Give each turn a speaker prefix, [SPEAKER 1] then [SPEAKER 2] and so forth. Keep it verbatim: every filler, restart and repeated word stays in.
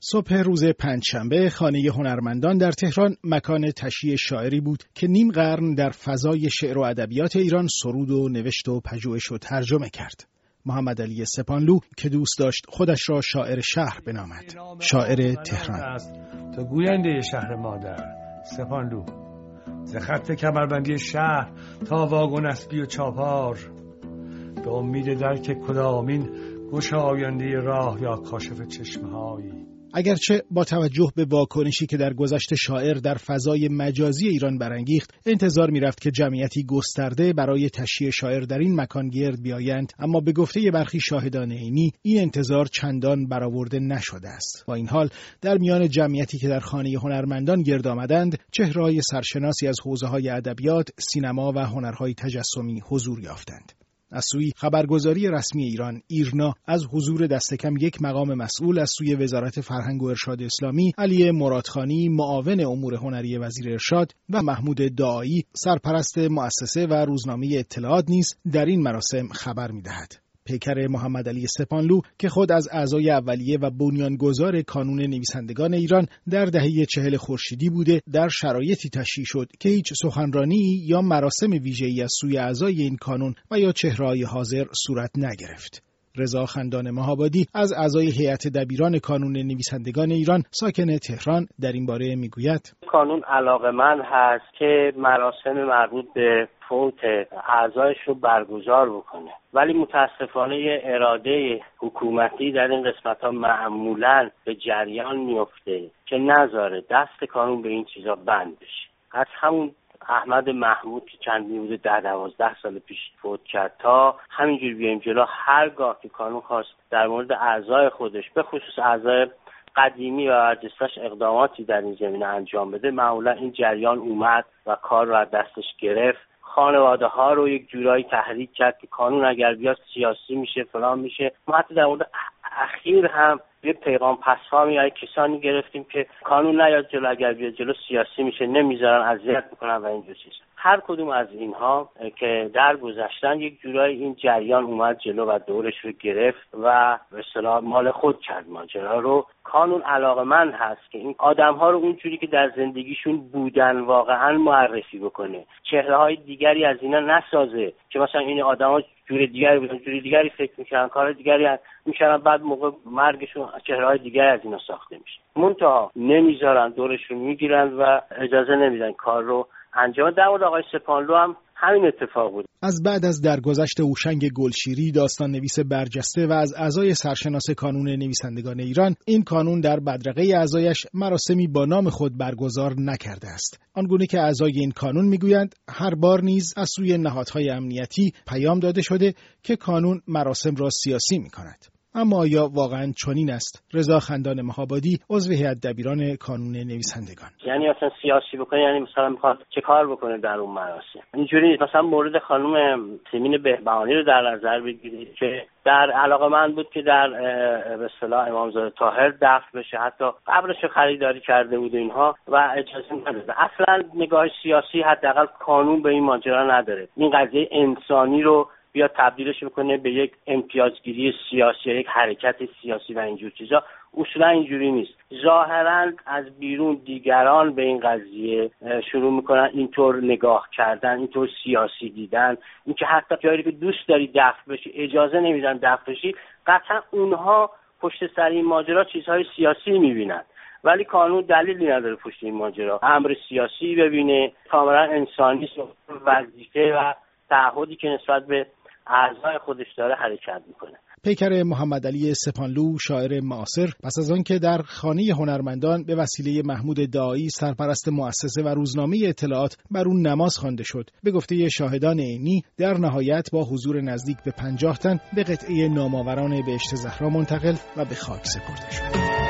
[SPEAKER 1] صبح روز پنجشنبه خانه هنرمندان در تهران مکان تشییع شاعری بود که نیم قرن در فضای شعر و ادبیات ایران سرود و نوشت و پژوهش و ترجمه کرد. محمد علی سپانلو که دوست داشت خودش را شاعر شهر بنامد. شاعر تهران.
[SPEAKER 2] تو گوینده شهر مادر سپانلو، ز خط کمربندی شهر تا واگن اسبی و چاپار، به امید درک کدامین گشاینده راه یا کاشف چشمهایی.
[SPEAKER 1] اگرچه با توجه به واکنشی که در گذشته شاعر در فضای مجازی ایران برانگیخت، انتظار می‌رفت که جمعیتی گسترده برای تشییع شاعر در این مکان گرد بیایند، اما به گفته برخی شاهدان عینی این انتظار چندان برآورده نشده است. با این حال در میان جمعیتی که در خانه هنرمندان گرد آمدند، چهره‌های سرشناسی از حوزه‌های ادبیات، سینما و هنرهای تجسمی حضور یافتند. از سوی خبرگزاری رسمی ایران ایرنا از حضور دستکم یک مقام مسئول از سوی وزارت فرهنگ و ارشاد اسلامی، علی مرادخانی معاون امور هنری وزیر ارشاد و محمود داعی سرپرست مؤسسه و روزنامه اطلاعات نیز در این مراسم خبر می‌دهد. پیکر محمد علی سپانلو که خود از اعضای اولیه و بنیانگذار کانون نویسندگان ایران در دهه چهل خورشیدی بوده، در شرایطی تشییع شد که هیچ سخنرانی یا مراسم ویژه‌ای از سوی اعضای این کانون و یا چهره‌های حاضر صورت نگرفت. رضا خندان مهابادی از اعضای هیئت دبیران کانون نویسندگان ایران ساکن تهران در این باره میگوید:
[SPEAKER 3] کانون علاقه‌مند هست که مراسم مربوط به فوت اعضایش رو برگزار بکنه، ولی متاسفانه اراده حکومتی در این قسمت‌ها معمولاً به جریان میفته که نذاره دست کانون به این چیزا بند بشه. از همون احمد محمود که چندی بوده ده دوازده سال پیش فوت کرد تا همینجور بیایم جلو، هرگاه که کانون خواست در مورد اعضای خودش به خصوص اعضای قدیمی و برجسته‌اش اقداماتی در این زمینه انجام بده، معمولا این جریان اومد و کار رو از دستش گرفت. خانواده ها رو یک جورایی تحریک کرد که کانون اگر بیاد سیاسی میشه فلان میشه. ما حتی در مورد اخیر هم یه پیغام پسفامی یا کسانی گرفتیم که کانون نیاد جلو، اگر بیاد جلو سیاسی میشه، نمیذارن، اذیت میکنن و اینجور چیزا. هر کدوم از اینها که در گذشتن یک جورایی این جریان اومد جلو و دورش رو گرفت و به اصطلاح مال خود کرد ماجرا رو. کانون علاقه‌مند هست که این آدم‌ها رو اونجوری که در زندگیشون بودن واقعا معرفی بکنه، چهره‌های دیگری از اینا نسازه که مثلا این آدم‌ها جور دیگری بودن، جور دیگری فکر می‌کردن، کار دیگری می‌کردن، بعد موقع مرگشون چهره‌های دیگری از اینا ساخته میشه. منتها نمیذارن، دورشون میگیرن و اجازه نمیدن کار رو انجام. در مورد آقای سپانلو هم همین اتفاق بود.
[SPEAKER 1] از بعد از درگذشت هوشنگ گلشیری، داستان نویس برجسته و از اعضای سرشناس کانون نویسندگان ایران، این کانون در بدرقه اعضایش مراسمی با نام خود برگزار نکرده است. آنگونه که اعضای این کانون میگویند هر بار نیز از سوی نهادهای امنیتی پیام داده شده که کانون مراسم را سیاسی میکند. اما آیا واقعا چنین است؟ رضا خندان مهابادی عضو هیئت دبیران کانون نویسندگان:
[SPEAKER 3] یعنی مثلا سیاسی بکنه، یعنی مثلا میخواد چه کار بکنه در اون مراسم؟ اینجوری مثلا مورد خانم سیمین بهبهانی رو در نظر بگیرید که در علاقه‌مند بود که در به اصطلاح امامزاده طاهر دفن بشه، حتی قبرش رو خریداری کرده بود اینها و اجازه نداده. اصلا نگاه سیاسی حداقل کانون به این ماجرا نداره. این قضیه انسانی رو بیا تبدیلش بکنه به یک امتیازگیری سیاسی، یک حرکت سیاسی و اینجور چیزا. اصولا اینجوری نیست. ظاهرا از بیرون دیگران به این قضیه شروع میکنن اینطور نگاه کردن، اینطور سیاسی دیدن، اینکه حتی جایی که دوست داری دفن بشی اجازه نمیدن دفن بشی. قطعا اونها پشت سر این ماجرا چیزهای سیاسی میبینن، ولی کانون دلیلی نداره پشت این ماجرا امر سیاسی ببینه. کاملا انسانی وظیفه و تعهدی که نسبت به اعضای خودش داره حرکت میکنه.
[SPEAKER 1] پیکر محمد علی سپانلو، شاعر معاصر، پس از آن که در خانه هنرمندان به وسیله محمود داعی سرپرست مؤسسه و روزنامه اطلاعات بر اون نماز خوانده شد، به گفته شاهدان عینی در نهایت با حضور نزدیک به پنجاه تن به قطعه نامآوران بهشت زهرا منتقل و به خاک سپرده شد.